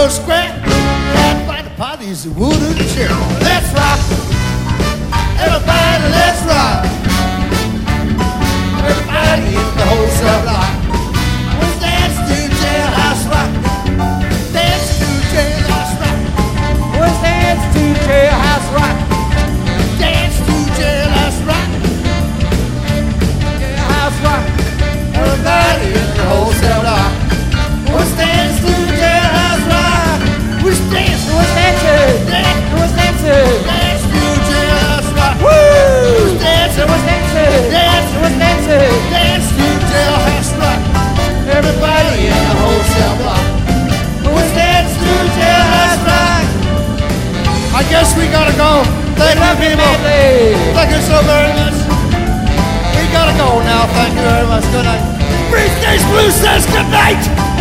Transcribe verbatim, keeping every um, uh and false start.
Grove Square. That by the party's a wooden chair. Let's rock. Everybody, let's rock. Everybody in the whole cell block. Let's dance to jailhouse rock. Dance to jailhouse rock. Let's dance to jailhouse rock. Dance to jailhouse rock. Jailhouse rock. Everybody in the whole cell block. Let's dance to jailhouse rock. Let's dance. Let's dance. Let's dance. Dance to jailhouse rock. Woo! Let's dance. Let's dance. Dance. Let's dance. Dance to jailhouse rock. Everybody in the whole cell block. Let's dance to jailhouse rock. I guess we gotta go. Thank you, people. Thank you so very much. We gotta go now. Thank you very much. Good night. Briefcase Blue says good night.